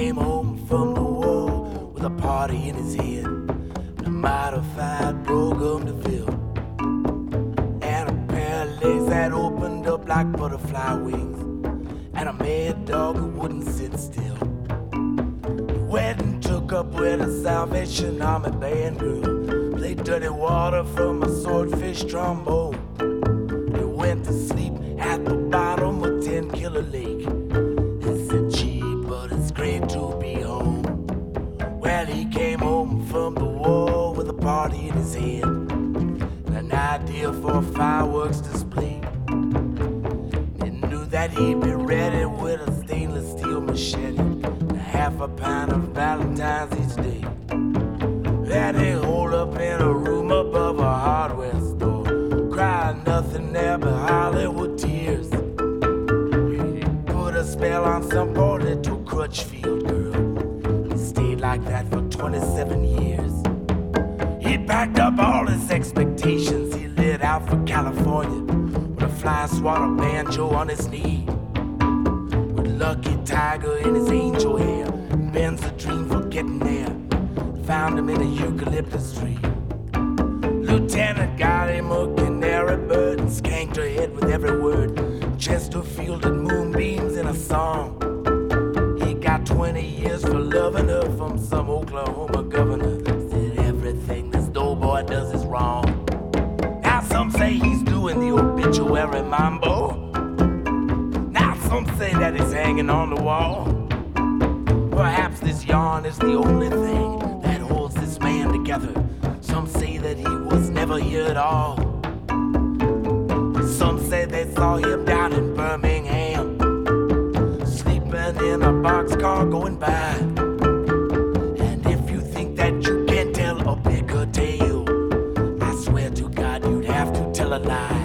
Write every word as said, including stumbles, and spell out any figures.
came home from the war with a party in his head, and a modified program to fill, and a pair of legs that opened up like butterfly wings, and a mad dog who wouldn't sit still. He went and took up with a Salvation Army band girl, played dirty water from a swordfish trombone. He went to sleep at the bottom of Ten Killer Lake. He said, gee, but it's great to be home. Well, he came home from the war with a party in his head, and an idea for a fireworks display. He knew that he'd be ready with a stainless steel machete and a half a pint of Valentine's each day. Then he holed up in a room above a hardware store, cried nothing there but Hollywood tears. He put a spell on some poor little Crutchfield girl. He stayed like that for twenty-seven years. He packed up all his expectations. He lit out for California with a fly swatter banjo on his knee, with Lucky Tiger in his angel hair, and Ben's a dream for getting there. Found him in a eucalyptus tree. Lieutenant got him a canary bird and skanked her head with every word. Chesterfield and moonbeams in a song. He got twenty years for loving her from some Oklahoma governor. Said everything this doughboy does is wrong. Now some say he's doing the obituary mambo. Now some say that he's hanging on the wall. Perhaps this yarn is the only thing that holds this man together. Some say that he was never here at all. Some say they saw him down in Birmingham, sleeping in a boxcar going by. And if you think that you can tell a bigger tale, I swear to God you'd have to tell a lie.